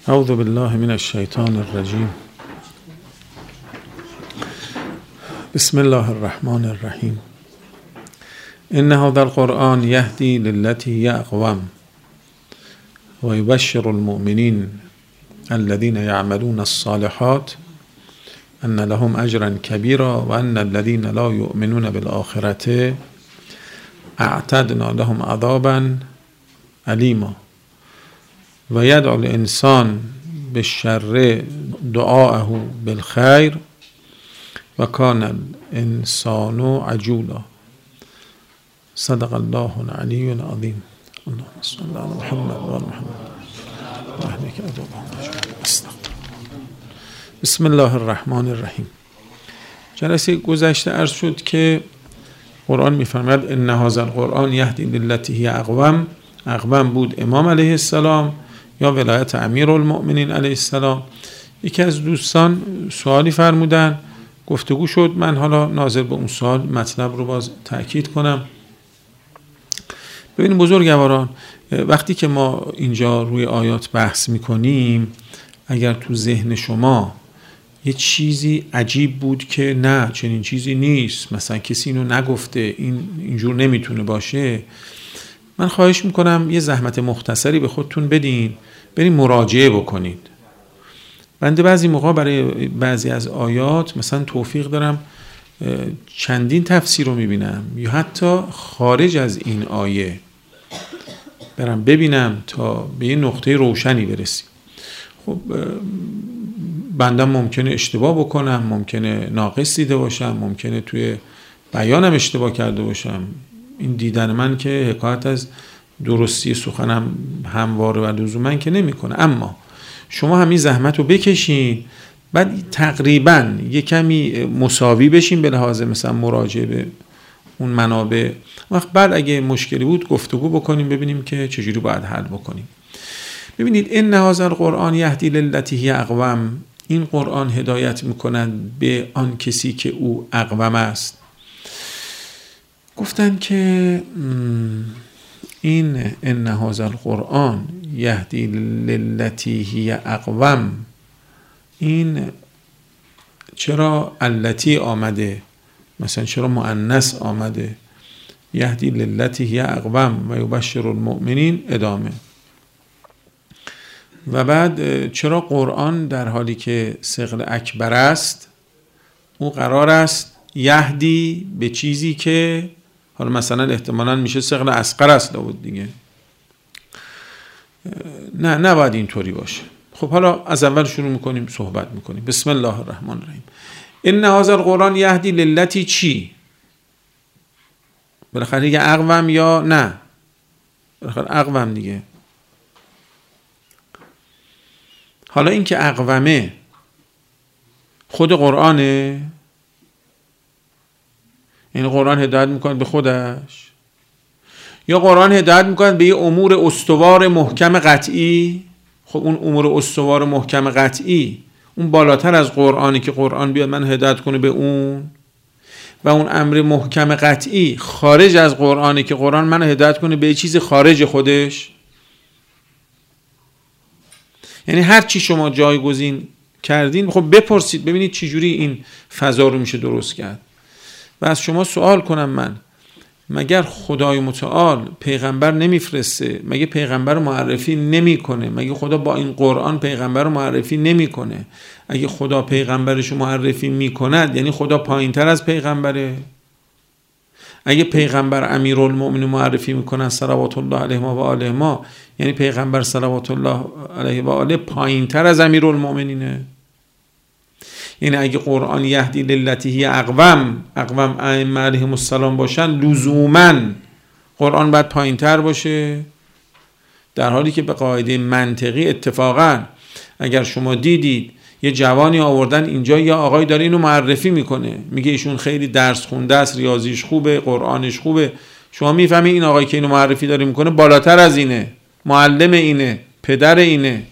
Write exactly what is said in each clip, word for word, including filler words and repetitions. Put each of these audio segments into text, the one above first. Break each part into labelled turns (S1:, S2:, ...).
S1: اعوذ بالله من الشیطان الرجیم. بسم الله الرحمن الرحیم. ان هذا القرآن یهدی للتی هی اقوم و یبشر المؤمنین الذین یعملون الصالحات ان لهم اجرا کبیرا و ان الذین لا یؤمنون بالآخرة اعتدنا لهم عذابا علیما و یدعو الانسان بالشر دعاءه بالخیر و کان الانسان عجولا. صدق الله العلی العظیم. اللهم صل علی محمد و آل محمد و اهلک اجمعین. بسم الله الرحمن الرحیم. جلسه گذشته عرض شد که قرآن می‌فرماید ان هذا القرآن یهدی للتی هی اقوم. اقوم بود امام علیه السلام یا ولایت امیرالمؤمنین علیه السلام. یکی از دوستان سوالی فرمودن، گفتگو شد، من حالا ناظر به اون سوال مطلب رو باز تأکید کنم. ببینید بزرگواران، وقتی که ما اینجا روی آیات بحث میکنیم، اگر تو ذهن شما یه چیزی عجیب بود که نه چنین چیزی نیست، مثلا کسی اینو نگفته، این اینجور نمیتونه باشه، من خواهش میکنم یه زحمت مختصری به خودتون بدین، بریم مراجعه بکنید. بنده بعضی موقع برای بعضی از آیات مثلا توفیق دارم چندین تفسیر رو میبینم یا حتی خارج از این آیه برم ببینم تا به یه نقطه روشنی برسیم. خب بنده ممکنه اشتباه بکنم، ممکنه ناقص دیده باشم، ممکنه توی بیانم اشتباه کرده باشم. این دیدن من که حکایت از درستی سخنم همواره و لزوما که نمی کنه، اما شما همین زحمت رو بکشین، بعد تقریبا یه کمی مساوی بشین به لحاظ مثلا مراجعه به اون منابع. وقت بعد اگه مشکلی بود گفتگو بکنیم ببینیم که چجوری باید حل بکنیم. ببینید ان هذا القرآن یهدی للتی هی اقوم. این قرآن هدایت میکند به آن کسی که او اقوم است. گفتن که این ان هذا القرآن یهدی للتی هی اقوم، این چرا التی آمده؟ مثلا چرا مؤنث آمده؟ یهدی للتی هی اقوم و یبشر المؤمنین ادامه. و بعد چرا قرآن در حالی که ثقل اکبر است او قرار است یهدی به چیزی که حالا مثلا احتمالاً میشه ثقل اصغر است بود دیگه. نه نباید اینطوری باشه. خب حالا از اول شروع میکنیم صحبت میکنیم. بسم الله الرحمن الرحیم. ان هذا القرآن یهدی للتی چی؟ بالاخره یه اقوم یا نه؟ بالاخره اقوم دیگه. حالا این که اقومه خود قرآنه؟ این قرآن هدایت میکنه به خودش یا قرآن هدایت میکنه به یه امور استوار محکم قطعی؟ خب اون امور استوار محکم قطعی اون بالاتر از قرآنی که قرآن بیاد من هدایت کنه به اون، و اون امر محکم قطعی خارج از قرآنی که قرآن من هدایت کنه به یه چیز خارج خودش. یعنی هر چی شما جایگزین کردین خب بپرسید ببینید چی جوری این فضا رو میشه درست کرد. و از شما سوال کنم من، مگر خدای متعال پیغمبر نمیفرسته؟ مگه پیغمبر معرفی نمیکنه؟ مگه خدا با این قرآن پیغمبر معرفی نمیکنه؟ اگه خدا پیغمبرش معرفی میکند یعنی خدا پایینتر از پیغمبره؟ اگه پیغمبر امیرالمؤمنین معرفی میکنن صلوات الله علیه و آله ما، یعنی پیغمبر صلوات الله علیه و آله پایینتر از امیرالمؤمنینه؟ یعنی اگه قرآن یهدی للتی هی اقوم، اقوم ائمه علیهم السلام باشن، لزوما قرآن باید پایینتر باشه؟ در حالی که به قاعده منطقی اتفاقا اگر شما دیدید یه جوانی آوردن اینجا یا آقای داره اینو معرفی میکنه، میگه ایشون خیلی درس خونده است، ریاضیش خوبه، قرآنش خوبه، شما میفهمی این آقای که اینو معرفی داره میکنه بالاتر از اینه، معلم اینه، پدر اینه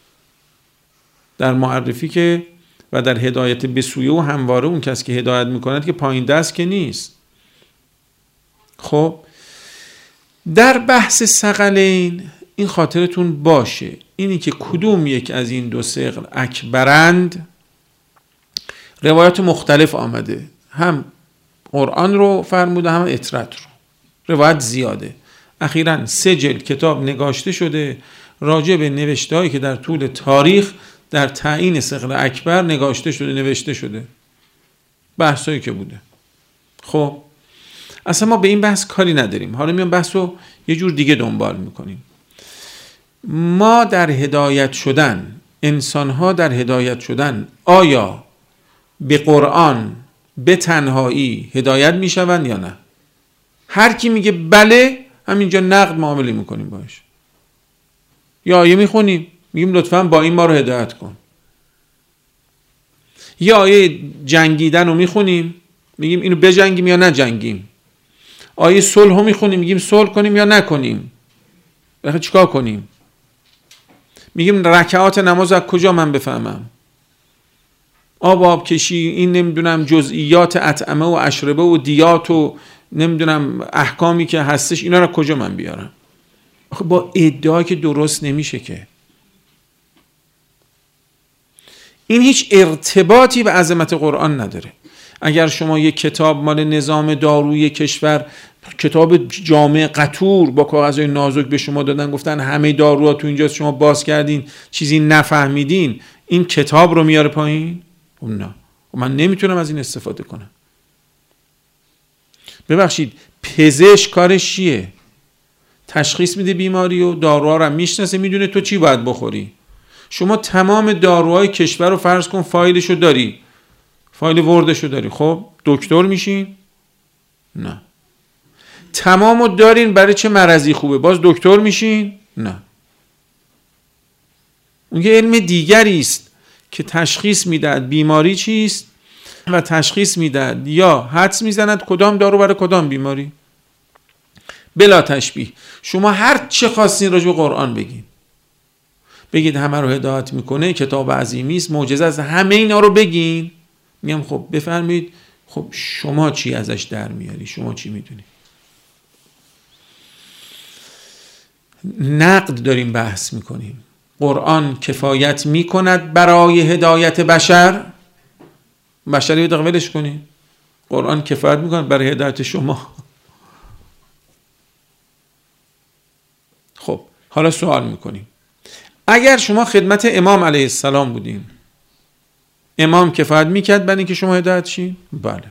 S1: در معرفی که و در هدایت به سوی او همواره اون کس که هدایت میکند که پایین دست که نیست. خب در بحث ثقلین این خاطرتون باشه، اینی که کدوم یک از این دو ثقل اکبرند روایات مختلف آمده، هم قرآن رو فرموده هم اطرت رو، روایت زیاده. اخیراً سه جلد کتاب نگاشته شده راجع به نوشته‌هایی که در طول تاریخ در تعیین ثقل اکبر نگاشته شده، نوشته شده، بحثایی که بوده. خب اصلا ما به این بحث کاری نداریم، حالا میام بحث رو یه جور دیگه دنبال میکنیم. ما در هدایت شدن، انسان‌ها در هدایت شدن، آیا به قرآن به تنهایی هدایت میشوند یا نه؟ هر کی میگه بله، همینجا نقد معامله میکنیم باش. یا آیه میخونیم میگیم لطفاً با این ما رو هدایت کن. یا آیه جنگیدن رو میخونیم میگیم اینو بجنگیم یا نجنگیم. آیه صلح رو میخونیم میگیم صلح کنیم یا نکنیم. بخاطر چیکار کنیم؟ میگیم رکعات نماز از کجا من بفهمم؟ آب آب کشی، این نمیدونم جزئیات اطعمه و اشربه و دیات و نمیدونم احکامی که هستش، اینا رو کجا من بیارم؟ آخه با ادعا که درست نمیشه که. این هیچ ارتباطی به عظمت قرآن نداره. اگر شما یک کتاب مال نظام دارویی کشور، کتاب جامع قطور با کاغذهای نازک به شما دادن، گفتن همه داروها تو اینجاست، شما باز کردین چیزی نفهمیدین، این کتاب رو میاره پایین؟ نه، من نمیتونم از این استفاده کنم. ببخشید، پزشک کارش چیه؟ تشخیص میده بیماری و داروها رو میشناسه، میدونه تو چی باید بخوری. شما تمام داروهای کشور رو فرض کن فایلشو داری، فایل وردشو داری، خب دکتر میشین؟ نه. تمامو دارین، برای چه مرضی خوبه؟ باز دکتر میشین؟ نه. اون یه علم دیگری است که تشخیص میدهد بیماری چیست و تشخیص میدهد یا حدس میزند کدام دارو برای کدام بیماری. بلا تشبیه شما هر چه خواستین راجع به قرآن بگین، بگید همه رو هدایت میکنه، کتاب عظیمی است، معجزه است، همه اینا رو بگین، میگم خب بفرمایید، خب شما چی ازش در میاری؟ شما چی میدونی؟ نقد داریم بحث میکنیم. قرآن کفایت میکند برای هدایت بشر؟ بشری رو ولش کنید. قرآن کفایت میکند برای هدایت شما. خب حالا سوال میکنیم، اگر شما خدمت امام علیه السلام بودین، امام کفایت میکرد برای اینکه شما هدایت شین؟ بله.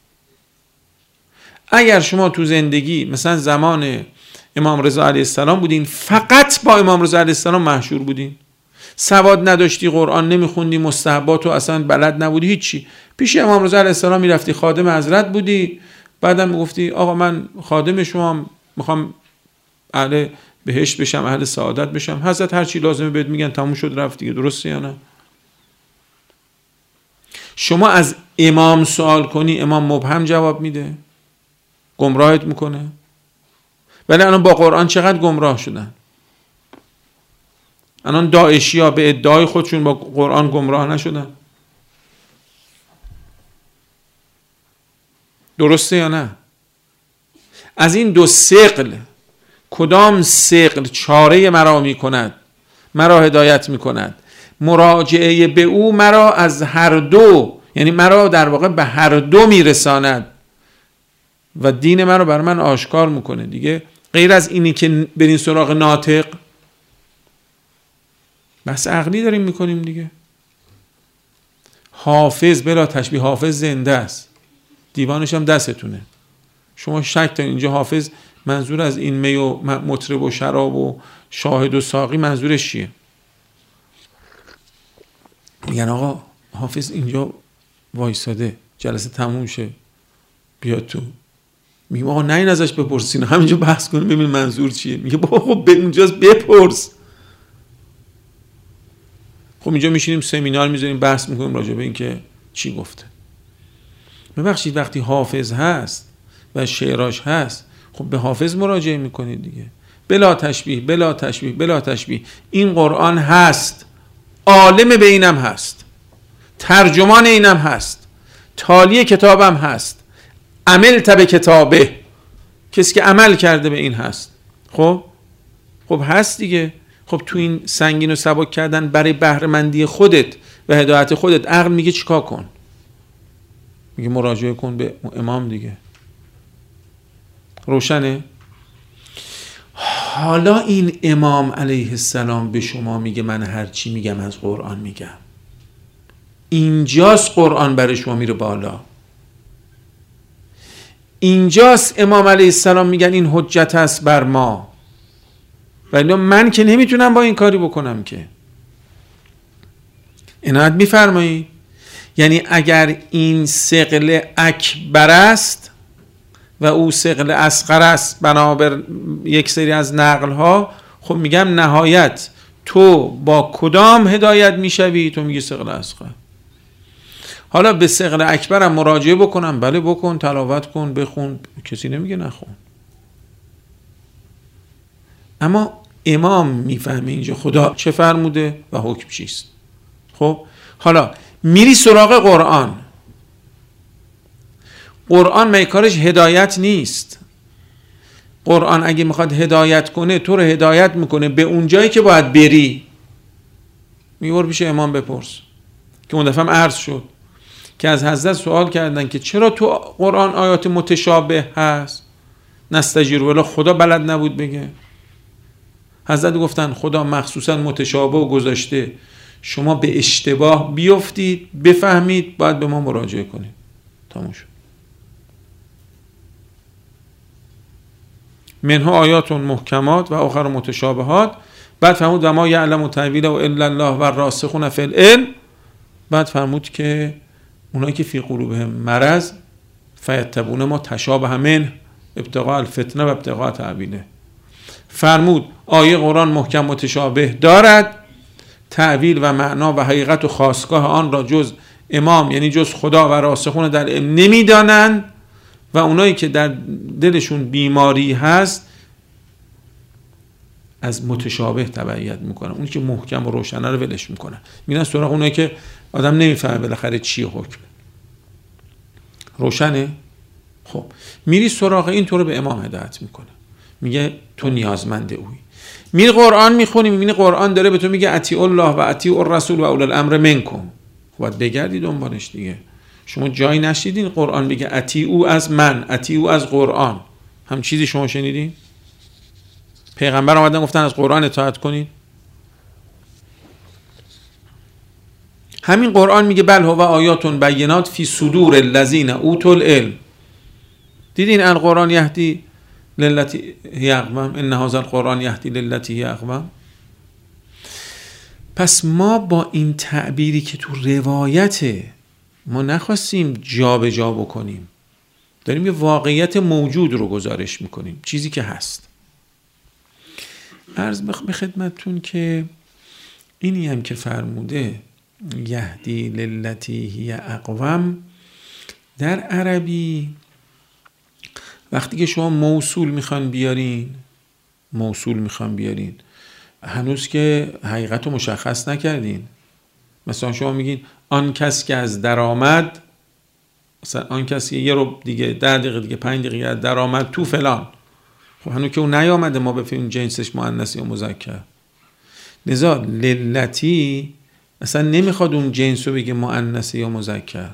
S1: اگر شما تو زندگی مثلا زمان امام رضا علیه السلام بودین، فقط با امام رضا علیه السلام محشور بودین، سواد نداشتی، قرآن نمیخوندی، مستحبات و اصلا بلد نبودی، هیچی، پیش امام رضا علیه السلام میرفتی، خادم حضرت بودی، بعدم میگفتی آقا من خادم شما، میخوام اهل بهشت بشم، اهل سعادت بشم، حضرت هر چی لازمه بهت میگن، تموم شد رفت دیگه. درسته یا نه؟ شما از امام سوال کنی، امام مبهم جواب میده، گمراهت میکنه. ولی الان با قرآن چقدر گمراه شدن؟ الان داعشی ها به ادعای خودشون با قرآن گمراه نشدن؟ درسته یا نه؟ از این دو ثقل کدام ثقل چاره مرا می کند، مرا هدایت می کند؟ مراجعه به او مرا از هر دو، یعنی مرا در واقع به هر دو می رساند و دین مرا بر من آشکار میکنه دیگه. غیر از اینی که برین سراغ ناطق، بحث عقلی داریم میکنیم دیگه. حافظ بلا تشبیه، حافظ زنده است، دیوانش هم دستتونه. شما شک دارین اینجا حافظ منظور از این می و مطرب و شراب و شاهد و ساقی منظورش چیه؟ میگن آقا حافظ اینجا وایساده، جلسه تموم شه بیاد تو. میگم آقا نه این ازش بپرسین، همینجا بحث کنیم ببین منظور چیه. میگه بابا خب به اونجاست بپرس. خب اینجا میشینیم سمینار میذاریم بحث میکنیم راجع به این که چی گفته. ببخشید وقتی حافظ هست و شعراش هست، خب به حافظ مراجعه میکنید دیگه. بلا تشبیه بلا تشبیه بلا تشبیه. این قرآن هست، عالم به اینم هست، ترجمان اینم هست، تالی کتابم هست، عمل به کتابه، کسی که عمل کرده به این هست. خب خب هست دیگه. خب تو این سنگین و سبک کردن برای بهره‌مندی خودت و هدایت خودت عقل میگه چیکار کن؟ میگه مراجعه کن به امام دیگه. روشنه؟ حالا این امام علیه السلام به شما میگه من هر چی میگم از قرآن میگم. اینجاست قرآن برای شما میره بالا. اینجاست امام علیه السلام میگن این حجت است بر ما. ولی من که نمیتونم با این کاری بکنم که. عنایت میفرمایید؟ یعنی اگر این ثقل اکبر است و او ثقل اصغر است بنابر یک سری از نقل ها، خب میگم نهایت تو با کدام هدایت میشوی؟ تو میگی ثقل اصغر. حالا به ثقل اکبر هم مراجعه بکنم؟ بله بکن، تلاوت کن، بخون، کسی نمیگه نخون. اما امام میفهمه اینجا خدا چه فرموده و حکم چیست. خب حالا میری سراغ قرآن. قرآن میکارش هدایت نیست. قرآن اگه میخواد هدایت کنه تو رو هدایت میکنه به اون جایی که باید بری. میبر پیش امام بپرس که اون دفعه هم عرض شد که از حضرت سوال کردن که چرا تو قرآن آیات متشابه هست؟ نستجیر ولی خدا بلد نبود بگه. حضرت گفتن خدا مخصوصا متشابه و گذاشته، شما به اشتباه بیفتید بفهمید باید به ما مراجعه کنید. تموم شد. منها آیات محکمات و آخر متشابهات. بعد فرمود و ما یعلم تأویله الا الله و الراسخون فی العلم. بعد فرمود که اونایی که فی قلوبهم مرض فیتبعون ما تشابه منه ابتغاء الفتنه و ابتغاء تأویله. فرمود آیه قرآن محکم متشابه دارد، تأویل و معنا و حقیقت و خاستگاه آن را جز امام یعنی جز خدا و راسخون در علم نمیدانند و اونایی که در دلشون بیماری هست از متشابه تبعیت میکنن. اونی که محکم و روشنه رو ولش میکنن، میرن سراغ اونایی که آدم نمیفهمه بالاخره چیه حکم. روشنه؟ خب میری سراغ این، تو رو به امام هدایت میکنه، میگه تو نیازمند اویی. میری قرآن میخونی، میبینی قرآن داره به تو میگه اطیع الله و اطیع الرسول و اولی الامر منکم. باید بگردی دنبالش دیگه. شما جایی نشیدین قرآن بگه اطیع او از من، اطیع او از قرآن؟ هم چیزی شما شنیدین؟ پیغمبر آمدن گفتن از قرآن اطاعت کنید؟ همین قرآن میگه بل هو آیات بینات فی صدور الذین اوتوا العلم. دیدین القرآن یهدی للتی هی اقوم ان هذا القرآن یهدی للتی هی اقوم. پس ما با این تعبیری که تو روایته ما نخواستیم جا به جا بکنیم، داریم یه واقعیت موجود رو گزارش میکنیم، چیزی که هست. عرض به خدمتتون که اینی هم که فرموده یهدی للتی هی اقوم، در عربی وقتی که شما موصول میخوان بیارین موصول میخوان بیارین هنوز که حقیقت رو مشخص نکردین. مثلا شما میگین آن کس که از درآمد، مثلا آن کسی یه رو دیگه ده دقیقه دیگه پنج دقیقه درآمد تو فلان، خب هنوز که اون نیامده ما بفهمیم جنسش مؤنث یا مذکر. لذا للتی اصلا نمیخواد اون جنس رو بگه مؤنث یا مذکر.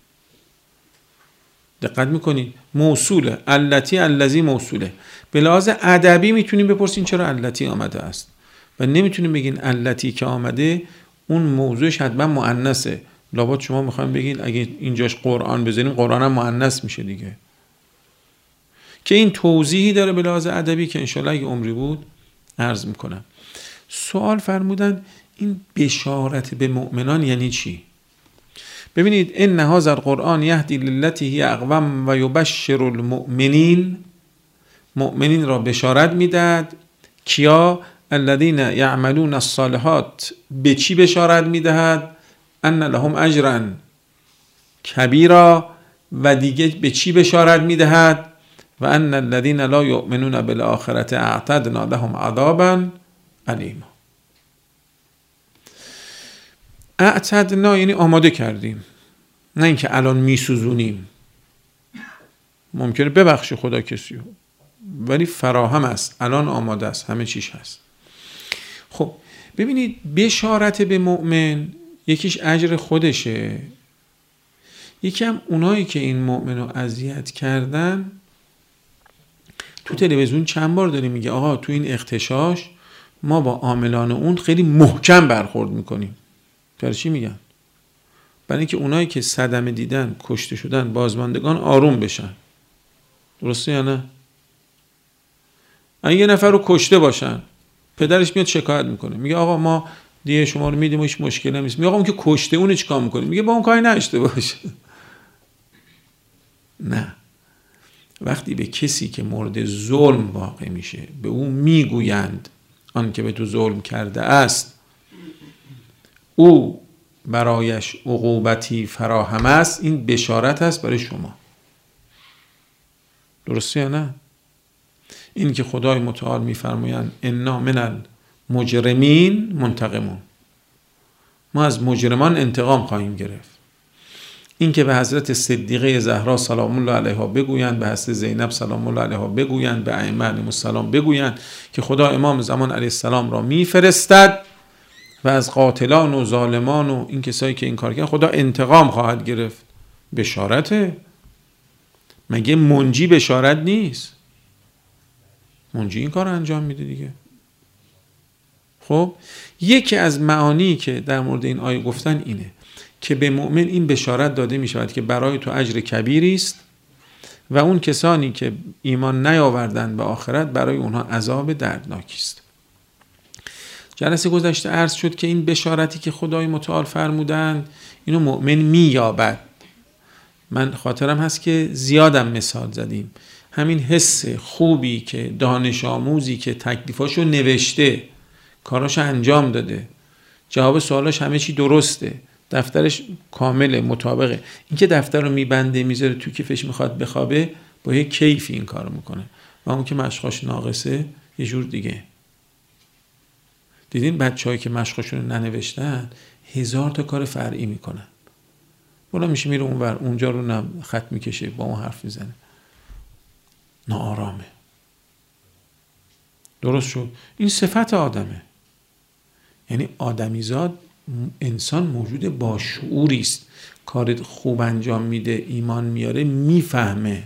S1: دقت میکنید موصوله، التی الذی موصوله. به لحاظ ادبی میتونیم بپرسین چرا التی آمده است و نمیتونیم بگین التی که آمده اون موضوعش حتما مؤنثه. لابد شما میخوایم بگین اگه اینجاش قرآن بزنیم قرآن هم مؤنث میشه دیگه. که این توضیحی داره به لحاظ ادبی که انشالله اگه عمری بود عرض میکنم. سوال فرمودن این بشارت به مؤمنان یعنی چی؟ ببینید ان هذا القرآن یهدی للتی هی اقوم و یبشر المؤمنین. مؤمنین را بشارت میدهد. کیا؟ الذین یعملون الصالحات. به چی بشارت میدهد؟ ان لهم اجرا کبیرا. و دیگه به چی بشارت میدهد؟ و ان الذین لا یؤمنون بالآخرة اعتدنا لهم عذابا الیما. اعتدنا یعنی آماده کردیم، نه اینکه الان میسوزونیم. ممکنه ببخشه خدا کسی رو، ولی فراهم است، الان آماده است، همه چیش هست. خب ببینید بشارت به مؤمن یکیش اجر خودشه، یکی هم اونایی که این مؤمن رو اذیت کردن تو تلویزیون چند بار داره میگه آقا تو این اغتشاش ما با عاملان اون خیلی محکم برخورد میکنیم. برای چی میگن؟ برای اینکه اونایی که صدمه دیدن، کشته شدن، بازماندگان آروم بشن. درسته یا نه؟ اگه یه نفر رو کشته باشن پدرش میاد شکایت میکنه، میگه آقا ما دیگه شما رو میدیم و هیچ مشکلی نیست. میگه آقا اون که کشته اون چیکار میکنه؟ میگه با اون کاری نشته باشه. نه، وقتی به کسی که مورد ظلم واقع میشه به اون میگویند آن که به تو ظلم کرده است او برایش عقوبتی فراهم است، این بشارت است برای شما. درسته یا نه؟ این که خدای متعال میفرمایند انا من المجرمین منتقمون، ما از مجرمان انتقام خواهیم گرفت. این که به حضرت صدیقه زهرا سلام الله علیها بگویند، به حضرت زینب سلام الله علیها بگویند، به ائمه علیهم السلام بگویند که خدا امام زمان علیه السلام را میفرستد و از قاتلان و ظالمان و این کسایی که این کار کردن خدا انتقام خواهد گرفت. بشارته؟ مگه منجی بشارت نیست؟ منجی این کار انجام میده دیگه. خب یکی از معانی که در مورد این آیه گفتن اینه که به مؤمن این بشارت داده می شود که برای تو اجر کبیری است و اون کسانی که ایمان نیاوردند به آخرت برای اونها عذاب دردناکی است. جلسه گذشته عرض شد که این بشارتی که خدای متعال فرمودند اینو مؤمن می یابد. من خاطرم هست که زیادم مثال زدیم. همین حس خوبی که دانش آموزی که تکلیفاشو نوشته، کاراشو انجام داده، جواب سوالاش همه چی درسته، دفترش کامله، مطابقه، این که دفتر رو میبنده میذاره تو کیفش میخواد بخوابه، با یه کیفی این کارو میکنه. و اون که مشقاش ناقصه یه جور دیگه. دیدین بچه‌هایی که مشقاشون ننوشتن هزار تا کار فرعی میکنن، بالا میشه میره اونور، اونجا رو نم خط میکشه، با اون حرف میزنه، ناآرامه. درست شد؟ این صفت آدمه. یعنی آدمیزاد انسان موجود با شعوری است، کار خوب انجام میده، ایمان میاره، میفهمه.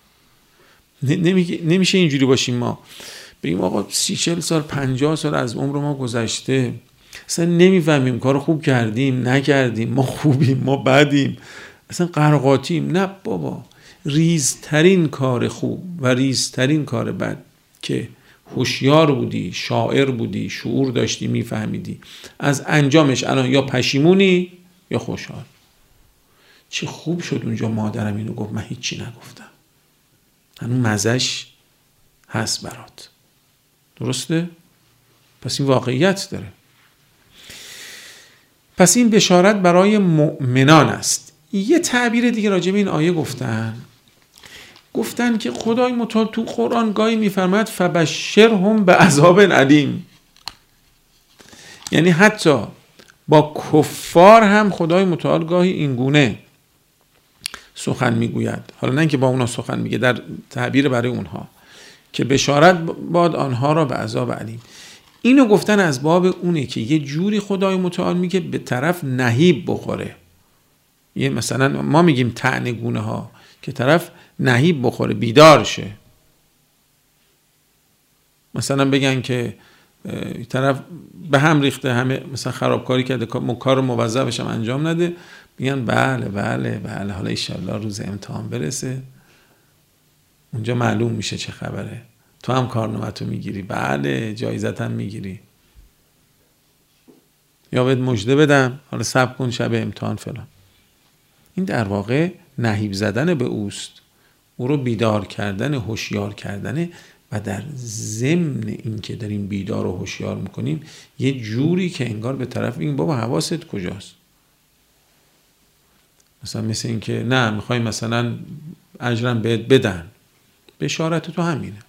S1: نمیشه اینجوری باشیم ما بگیم آقا سی چل سال پنجاه سال از عمر ما گذشته اصلا نمیفهمیم کار خوب کردیم نکردیم، ما خوبیم ما بدیم، اصلا قرقاتیم. نه بابا، ریزترین کار خوب و ریزترین کار بد که هوشیار بودی، شاعر بودی، شعور داشتی، میفهمیدی، از انجامش الان یا پشیمونی یا خوشحال. چه خوب شد اونجا مادرم اینو گفت من هیچی نگفتم، هنوز مزش هست برات. درسته؟ پس این واقعیت داره. پس این بشارت برای مؤمنان است. یه تعبیر دیگه راجع به این آیه گفتن گفتن که خدای متعال تو قرآن گاهی میفرماید فبشرهم بعذاب علیم، یعنی حتی با کفار هم خدای متعال گاهی این گونه سخن میگوید. حالا نه که با اونا سخن میگه، در تعبیر برای اونها که بشارت باد آنها را به عذاب علیم. اینو گفتن از باب اونه که یه جوری خدای متعال میگه به طرف نهیب بخوره. یه مثلا ما میگیم طعن گونه ها، که طرف نهیب بخوره، بیدار شه. مثلا بگن که طرف به هم ریخته، همه مثلا خرابکاری کرده، کار موظفش هم انجام نده، میگن بله بله بله حالا انشالله روز امتحان برسه اونجا معلوم میشه چه خبره، تو هم کارنامه‌تو میگیری، بله جایزت هم میگیری، یا بهت مژده بدم حالا صبر کن شب امتحان فلان. این در واقع نهیب زدن به اوست، او رو بیدار کردن، هوشیار کردن. و در ضمن این که داریم بیدار و هوشیار میکنیم یه جوری که انگار به طرف این بابا حواست کجاست. مثلا مثل این که نه میخوای مثلا اجرم بهت بدن، بشارت تو همینه.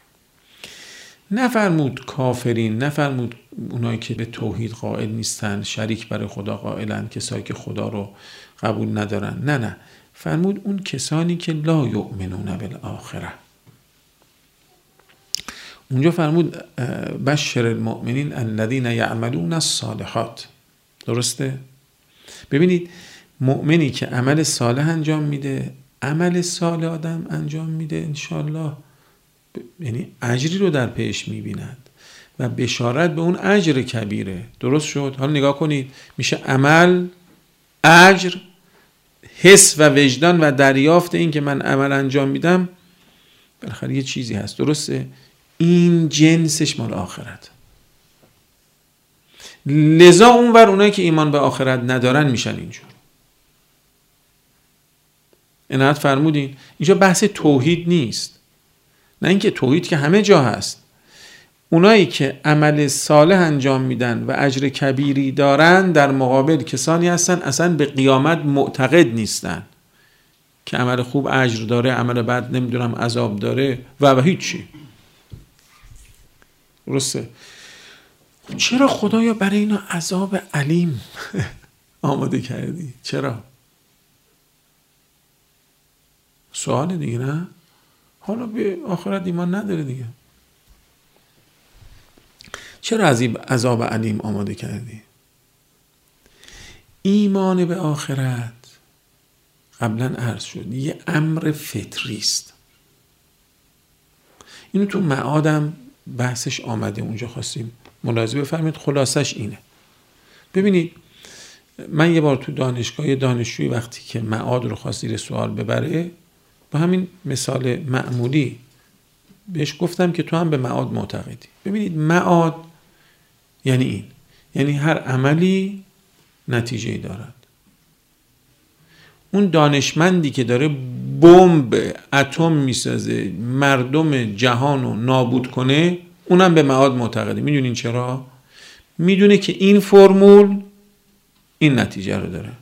S1: نفرمود کافرین، نفرمود اونایی که به توحید قائل نیستن، شریک برای خدا قائلن، کسایی که خدا رو قبول ندارن. نه نه، فرمود اون کسانی که لا یؤمنون بالآخره. اونجا فرمود بشر المؤمنین الذین یعملون الصالحات. درسته؟ ببینید مؤمنی که عمل صالح انجام میده، عمل صالح آدم انجام میده انشالله یعنی اجری رو در پیش میبیند و بشارت به اون اجر کبیره. درست شد؟ حالا نگاه کنید، میشه عمل، اجر، حس و وجدان و دریافت این که من عمل انجام میدم بالاخره یه چیزی هست. درسته؟ این جنسش مال آخرت. لذا اونور اونایی که ایمان به آخرت ندارن میشن اینجور. عنایت فرمودین اینجا بحث توحید نیست، نه اینکه توحید که همه جا هست. اونایی که عمل صالح انجام میدن و اجر کبیری دارن در مقابل کسانی هستن اصلا به قیامت معتقد نیستن که عمل خوب اجر داره، عمل بد نمیدونم عذاب داره و و هیچی. درسته؟ چرا خدایا برای اینا عذاب علیم آماده کردی؟ چرا؟ سوال دیگه نه؟ حالا به آخرت ایمان نداره دیگه، چرا عذاب علیم آماده کردی؟ ایمان به آخرت قبلا عرض شد یه امر فطری است. اینو تو معادم بحثش آمده، اونجا خواستیم ملاحظه بفرمایید. خلاصش اینه، ببینید من یه بار تو دانشگاه دانشجوی وقتی که معاد رو خواست زیر سوال ببره با همین مثال معمولی بهش گفتم که تو هم به معاد معتقدی. ببینید معاد یعنی این، یعنی هر عملی نتیجه دارد. اون دانشمندی که داره بمب اتم میسازه مردم جهان رو نابود کنه اونم به معاد معتقده. میدونین چرا؟ میدونه که این فرمول این نتیجه رو داره.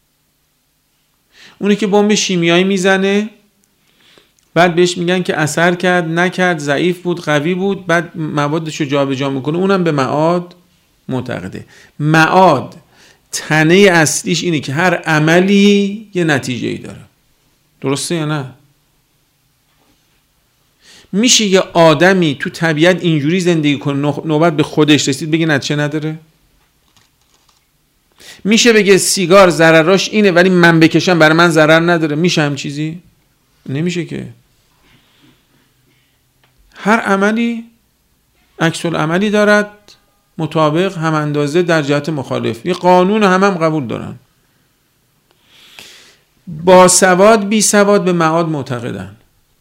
S1: اونی که بمب شیمیایی میزنه بعد بهش میگن که اثر کرد نکرد، ضعیف بود قوی بود، بعد موادش رو جابجا میکنه، اونم به معاد معتقده. معاد تنه اصلیش اینه که هر عملی یه نتیجه ای داره. درسته یا نه؟ میشه یه آدمی تو طبیعت اینجوری زندگی کنه نوبت به خودش رسید بگه نتیجه نداره؟ میشه بگه سیگار ضرراش اینه ولی من بکشم برای من ضرر نداره؟ میشه هم چیزی؟ نمیشه که. هر عملی عکس العملی دارد مطابق هم اندازه در جهت مخالف. یه قانون هم هم قبول دارن. با سواد بی سواد به معاد معتقدن.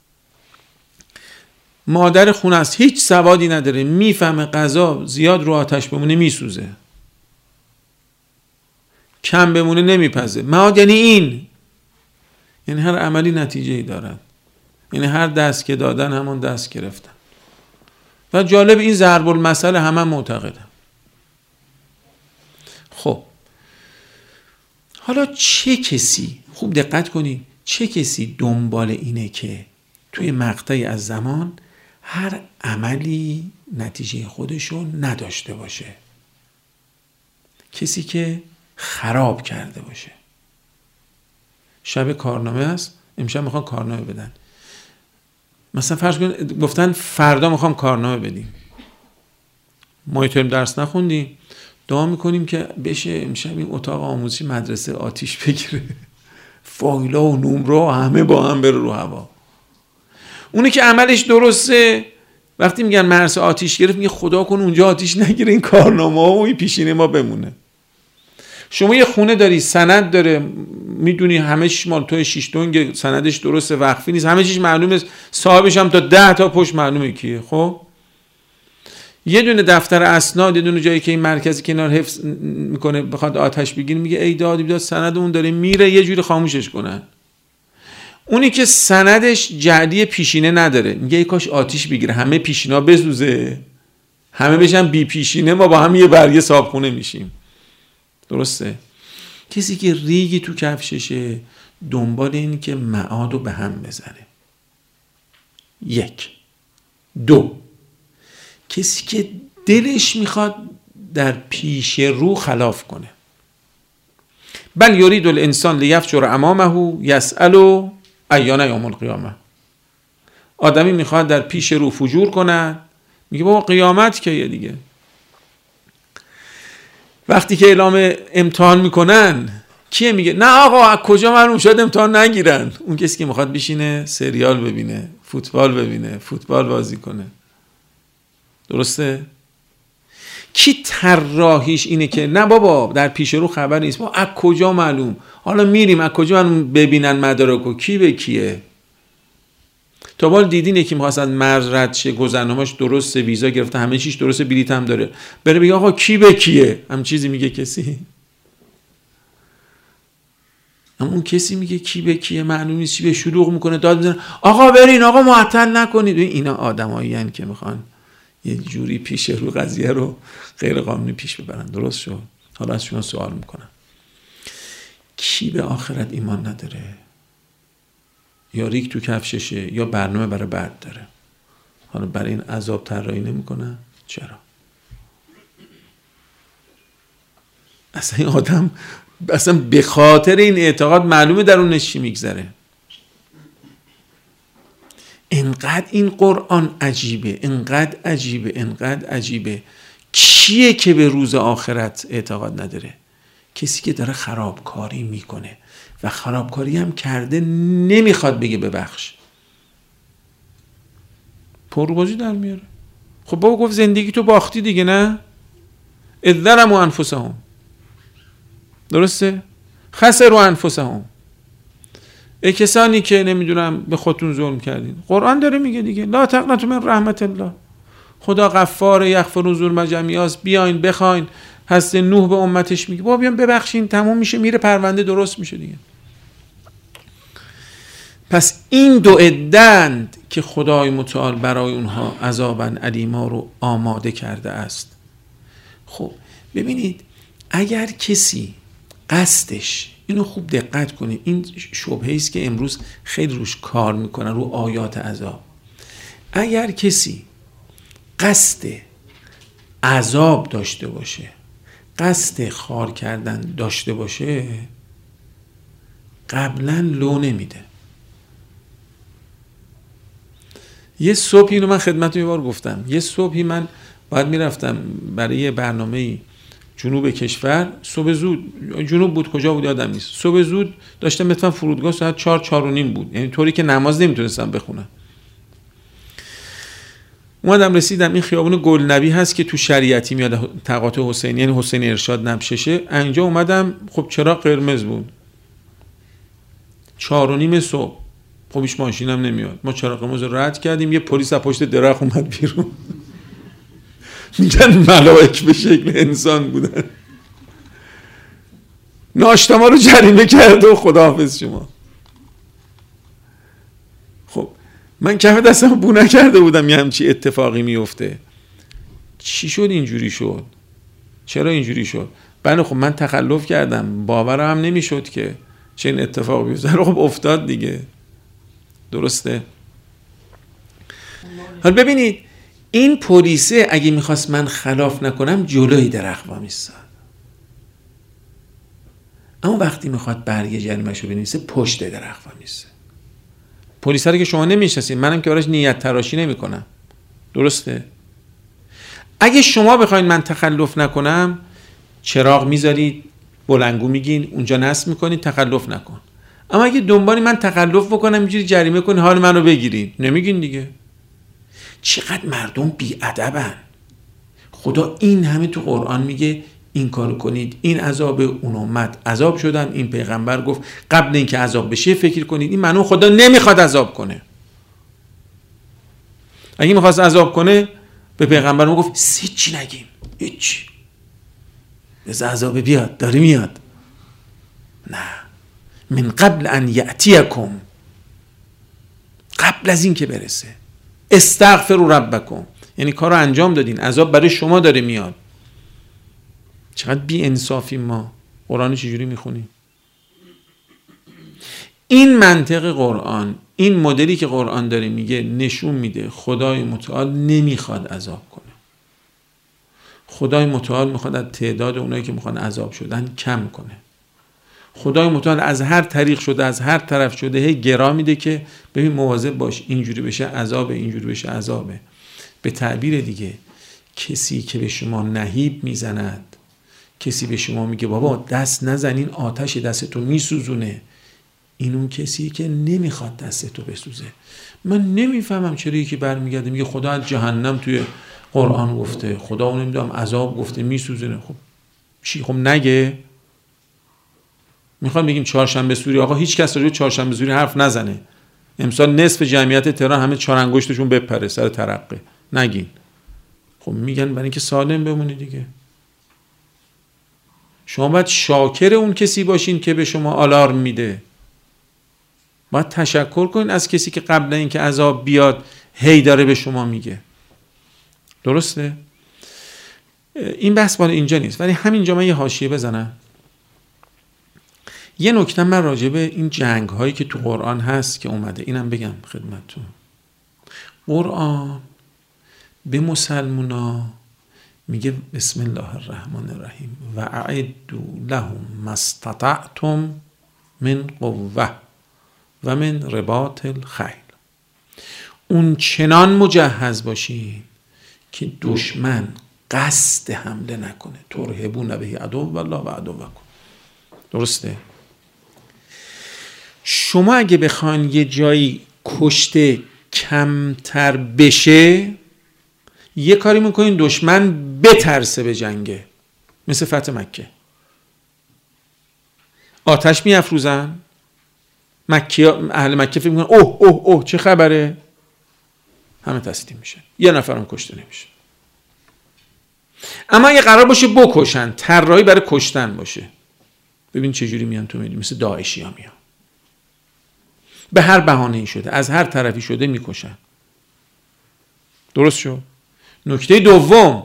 S1: مادر خونه است هیچ سوادی نداره، میفهمه غذا زیاد رو آتش بمونه میسوزه، کم بمونه نمیپزه. معاد یعنی این، یعنی هر عملی نتیجه ای دارد، یعنی هر دست که دادن همون دست گرفتن. و جالب این ضرب المثل همه هم معتقدن. خب حالا چه کسی، خوب دقت کنی، چه کسی دنبال اینه که توی مقطعی از زمان هر عملی نتیجه خودشو نداشته باشه؟ کسی که خراب کرده باشه. شب کارنامه است، امشب میخوان کارنامه بدن، مثلا فرض کن گفتن فردا میخوام کارنامه بدیم، ما یه درس نخوندیم، دعا میکنیم که بشه امشب این اتاق آموزشی مدرسه آتیش بگیره، فایلا و نمره همه با هم بره رو هوا. اونی که عملش درسته وقتی میگن مدرسه آتیش گرفت میگه خدا کن اونجا آتیش نگیره، این کارنامه ها و این پیشینه ما بمونه. شما یه خونه داری سند داره، میدونی همه چیش مال توی شیش دنگ، سندش درسته، وقفی نیست، همه چیش معلومه، صاحبش هم تا ده تا پشت معلومه کیه. خب یه دونه دفتر اسناد، یه دونه جایی که این مرکزی کنار حفظ میکنه بخواد آتش بگیره میگه ای داد بیداد سند اون داره میره، یه جوری خاموشش کنن. اونی که سندش جعلی پیشینه نداره میگه ای کاش آتیش بگیره همه پیشینا بسوزه، همه بشن بی پیشینه، ما با هم یه برگه صابخونه میشیم. درسته؟ کسی که ریگی تو کفششه دنبال این که معادو به هم بزنه. یک. دو، کسی که دلش میخواد در پیش رو خلاف کنه. بل یرید الانسان لیفجر امامه یسأل ایان یوم القیامه. آدمی میخواد در پیش رو فجور کنه، میگه بابا قیامت کیه دیگه. وقتی که اعلام امتحان میکنن کیه میگه نه آقا از کجا معلوم شد امتحان نگیرن؟ اون کسی که میخواد بشینه سریال ببینه، فوتبال ببینه، فوتبال بازی کنه. درسته؟ کی طراحیش اینه که نه بابا در پیش رو خبر نیست، ما از کجا معلوم؟ حالا میریم از کجا معلوم ببینن مدارکو کی به کیه؟ تا بال دیدین که می‌خواست مرز رد شه، گذرنامه‌اش درسته، ویزا گرفته، همه چیش درسته، بلیط هم داره، بره بگه آقا کی به کیه؟ هم چیزی میگه کسی؟ اون کسی میگه کی به کیه معلوم نیست، چی به شلوغ میکنه، داد میزنه آقا برین، آقا معطل نکنید. اینا آدمایی هستند که میخوان یه جوری پیش رو قضیه رو غیر قانونی پیش ببرن. درست شد؟ حالا از شما سوال میکنم کی به آخرت ایمان نداره؟ یا ریگ تو کفششه یا برنامه برای بعد داره. حالا برای این عذاب طراحی نمیکنه. چرا؟ اصلا این آدم اصلا به خاطر این اعتقاد معلومه درونش چی میگذره. انقدر این قرآن عجیبه، انقدر عجیبه، انقدر عجیبه. کیه که به روز آخرت اعتقاد نداره؟ کسی که داره خرابکاری میکنه و خرابکاری هم کرده نمیخواد بگه ببخش، پروبازی در میاره. خب بابا گفت زندگی تو باختی دیگه، نه؟ اذرموا انفسهم. درسته؟ خسروا انفسهم. ای کسانی که نمیدونم به خودتون ظلم کردین. قرآن داره میگه دیگه لا تقنطوا من رحمت الله. خدا غفار یغفر الذنوب جمیعا. بیاین بخواین. هست نوح به امتش میگه بابا بیان ببخشین، تموم میشه، میره پرونده درست میشه دیگه. پس این دو عده‌اند که خدای متعال برای اونها عذابا الیما رو آماده کرده است. خب ببینید اگر کسی قصدش، اینو خوب دقت کنید، این شبهه است که امروز خیلی روش کار میکنن، رو آیات عذاب. اگر کسی قصد عذاب داشته باشه، قصد خار کردن داشته باشه، قبلا لو نمیده. یه صبحی، اینو من خدمتتون یه بار گفتم، یه صبحی من باید میرفتم برای برنامه‌ای جنوب کشور، صبح زود، جنوب بود کجا بود یادم نیست، صبح زود داشتم مثلا فرودگاه ساعت چهار چهار و نیم بود، یعنی طوری که نماز نمیتونستم بخونم. اومدم رسیدم این خیابون گلنبی هست که تو شریعتی میاد، تقاطع حسینی، یعنی حسین ارشاد نبششه. اینجا اومدم، خب چراغ قرمز بود، چهار و نیم صبح، خب هیچ ماشینم نمیاد. ما چراغ قرمز رو رد کردیم، یه پلیس از پشت درخت اومد بیرون. میگن ملائک به شکل انسان بودن، ناشتا ما رو جریمه کرده و خداحافظ شما. خب من کف دستم بو نکرده بودم یه همچی اتفاقی میفته. چی شد اینجوری شد؟ چرا اینجوری شد؟ بله خب من تخلف کردم، باورم هم نمیشد که چه این اتفاق بیفته. خب افتاد دیگه. درسته؟ حالا ببینید این پلیسه اگه میخواست من خلاف نکنم جلوی درخت وامیستاد، اما وقتی میخواد برگه جریمه‌شو بنویسه پشت درخت وامیسته. پلیسه رو که شما نمیشناسید، منم که براش نیت تراشی نمیکنم. درسته؟ اگه شما بخواید من تخلف نکنم، چراغ میذارید، بلنگو میگین، اونجا نصب میکنید، تخلف نکن. اما اگه دنبالی من تخلف بکنم اینجوری جریمه کنی حال منو بگیرین، نمیگین دیگه. چقدر مردم بی‌ادبن. خدا این همه تو قرآن میگه این کارو کنید، این عذاب، اون امت عذاب شدن، این پیغمبر گفت قبل اینکه عذاب بشه فکر کنید. این معنی خدا نمیخواد عذاب کنه. اگه میخواست عذاب کنه به پیغمبر میگفت هیچی نگیم، هیچ، بذار عذاب بیاد، داره میاد. نه، من قبل ان یأتیکم، قبل از این که برسه، استغفروا ربکم، یعنی کارو انجام دادین، عذاب برای شما داره میاد. چقدر بی انصافی ما. قرآن چجوری میخونیم؟ این منطق قرآن، این مدلی که قرآن داره میگه نشون میده خدای متعال نمیخواد عذاب کنه. خدای متعال میخواد از تعداد اونایی که میخوان عذاب شدن کم کنه. خدای متعال از هر طریق شده، از هر طرف شده، هی گرا میده که ببین مواظب باش، اینجوری بشه عذابه، اینجوری بشه عذابه. به تعبیر دیگه کسی که به شما نهیب میزند، کسی به شما میگه بابا دست نزنین آتش دستتو میسوزونه، این اون کسی که نمیخواد دستتو بسوزه. من نمیفهمم چرا یکی برمیگرده میگه خدا از جهنم توی قرآن گفته، خدا اون نمیدونم عذاب گفته میسوزونه. خب چی؟ خب نگه. میخوام بگیم چهارشنبه سوری، آقا هیچ کس راجع به چهارشنبه سوری حرف نزنه، امسال نصف جمعیت تهران همه چهار انگشتشون بپره سر ترقه، نگین. خب میگن برای اینکه سالم بمونی دیگه. شما باید شاکر اون کسی باشین که به شما آلارم میده، باید تشکر کنین از کسی که قبل اینکه عذاب بیاد هی داره به شما میگه. درسته؟ این بحث بالا اینجا نیست، ولی همینجا من یه حاشیه بزنم. یه نکته من راجع به این جنگ هایی که تو قرآن هست که اومده اینم بگم خدمتتون. قرآن به مسلمونا میگه بسم الله الرحمن الرحیم و اعدوا لهم ما استطعتم من قوه و من رباط الخیل. اون چنان مجهز باشین که دشمن قصد حمله نکنه. ترهبون به عدو والله و عدوکم. درسته؟ شما اگه بخواین یه جایی کشته کمتر بشه، یه کاری میکنین دشمن بترسه به جنگه، مثل فتح مکه. آتش میافروزن، مکی اهل مکه فکر میکنن اوه اوه اوه چه خبره، همه تسلیم میشن، یه نفرم کشته نمیشه. اما اگه قرار باشه بکشن، طراحی برای کشتن باشه، ببین چه جوری میان تو میدونی، مثل داعشی ها میان، به هر بهانه‌ای شده، از هر طرفی شده میکشن. درست شد؟ نکته دوم،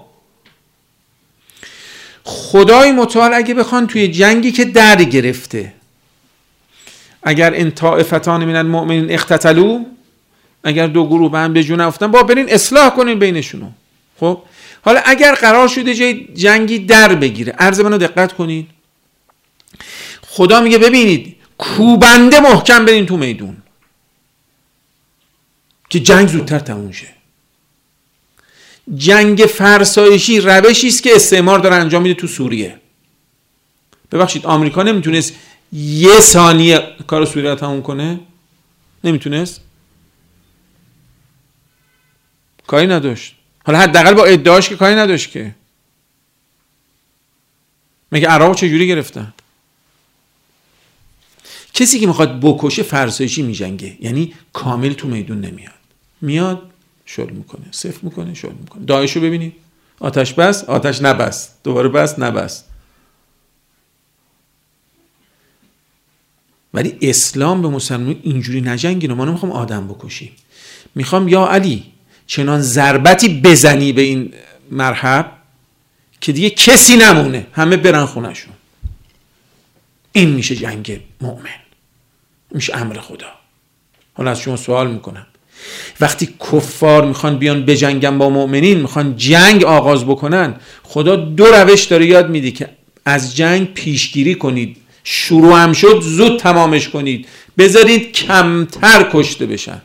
S1: خدای متعال اگه بخوان توی جنگی که در گرفته، اگر ان طائفتان من المؤمنین اقتتلوا، اگر دو گروه به هم به جون افتادن، با برین اصلاح کنین بینشونو. خب حالا اگر قرار شده جای جنگی در بگیره، عرض منو دقت کنین، خدا میگه ببینید کوبنده محکم برین تو میدون که جنگ زودتر تموم شه. جنگ فرسایشی روشی است که استعمار داره انجام میده تو سوریه. ببخشید آمریکا نمیتونست یه ثانیه کار سوریه رو تموم کنه؟ نمیتونست؟ کاری نداشت. حالا حداقل با ادعاش که کاری نداشت که. مگه عراق چجوری گرفتن؟ کسی که میخواد بکشه فرسایشی میجنگه، یعنی کامل تو میدون نمیاد، میاد شل میکنه، صفر میکنه، شل میکنه. داعشو ببینید، آتش بس، آتش نبس، دوباره بس، نبس. ولی اسلام به مسلمان اینجوری نجنگینه. ما نمیخوام آدم بکشیم، میخوام یا علی چنان ضربتی بزنی به این مرحب که دیگه کسی نمونه، همه برن خونشون. این میشه جنگ مؤمن، میشه امر خدا. حالا از شما سوال میکنم، وقتی کفار میخوان بیان بجنگن با مؤمنین، میخوان جنگ آغاز بکنن، خدا دو روش داره یاد میده که از جنگ پیشگیری کنید. شروع هم شد زود تمامش کنید، بذارید کمتر کشته بشن.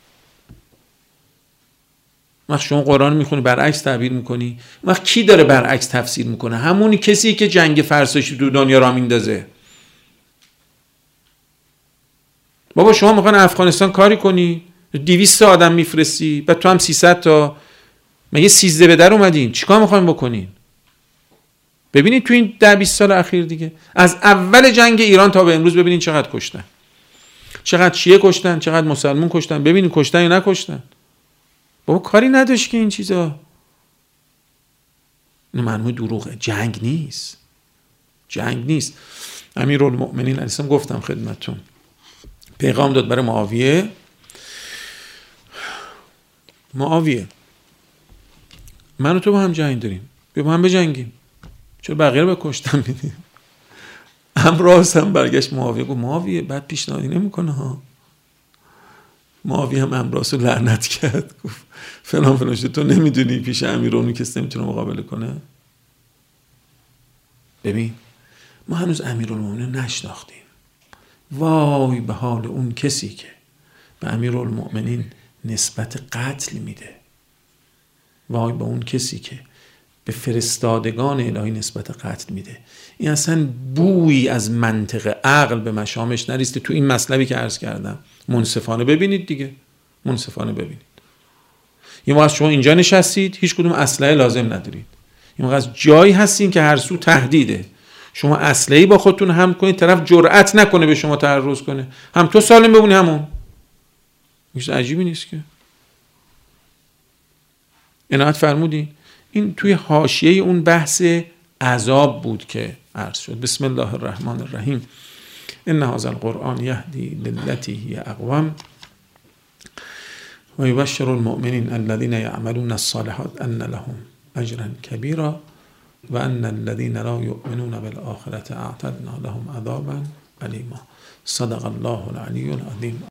S1: وقتی شما قرآن میخونی برعکس تعبیر میکنی، وقتی کی داره برعکس تفسیر میکنه؟ همونی کسی که جنگ فرسایشی تو دنیا را میندازه. بابا شما میخوان افغانستان کاری کنی، دویست تا آدم میفرستی، بعد تو هم سیصد تا، مگه سیزده به در اومدین؟ چیکار میخواین بکنین؟ ببینید تو این ده بیست سال اخیر دیگه، از اول جنگ ایران تا به امروز ببینید چقدر کشتن، چقدر شیعه کشتن، چقدر مسلمان کشتن. ببینید کشتن یا نکشتن. بابا کاری نداشت که این چیزا. این معنی دروغه. جنگ نیست، جنگ نیست. امیرالمؤمنین علیه السلام گفتم خدمتتون، پیغام داد برای معاویه. معاویه من و تو با هم جنگ داریم، بیا با هم بجنگیم، چرا بقیه رو بکشتن میدیم؟ امراض هم برگشت معاویه گفت معاویه بعد پیشنهادی نمیکنه ها. معاویه هم امراض رو لعنت کرد، گفت فلان فلان شده، تو نمیدونی پیش امیرونو کسی نمیتونه مقابله کنه. ببین ما هنوز امیرالمومنین نشناختیم. وای به حال اون کسی که به امیرالمومنین نسبت قتل میده. وای به اون کسی که به فرستادگان الهی نسبت قتل میده. این اصلا بویی از منطق عقل به مشامش نریسته. تو این مطلبی که عرض کردم منصفانه ببینید دیگه، منصفانه ببینید. یه موقع شما اینجا نشستید هیچ کدوم اسلحه لازم ندارید، یه موقع از جایی هستین که هر سو تهدیده، شما اسلحه‌ای با خودتون هم کنید، طرف جرأت نکنه به شما تعرض کنه، هم تو سالم بمونی همون. هیچ عجیبی نیست که. عنایت فرمودین. این توی حاشیه اون بحث عذاب بود که عرض شد. بسم الله الرحمن الرحیم. ان هذا القرآن یهدی للتی هی اقوم و یبشر المؤمنین الذین یعملون الصالحات ان لهم اجرا کبیرا و ان الذین لا یؤمنون بالآخرة اعتدنا لهم عذابا الیما. صدق الله العلی العظیم.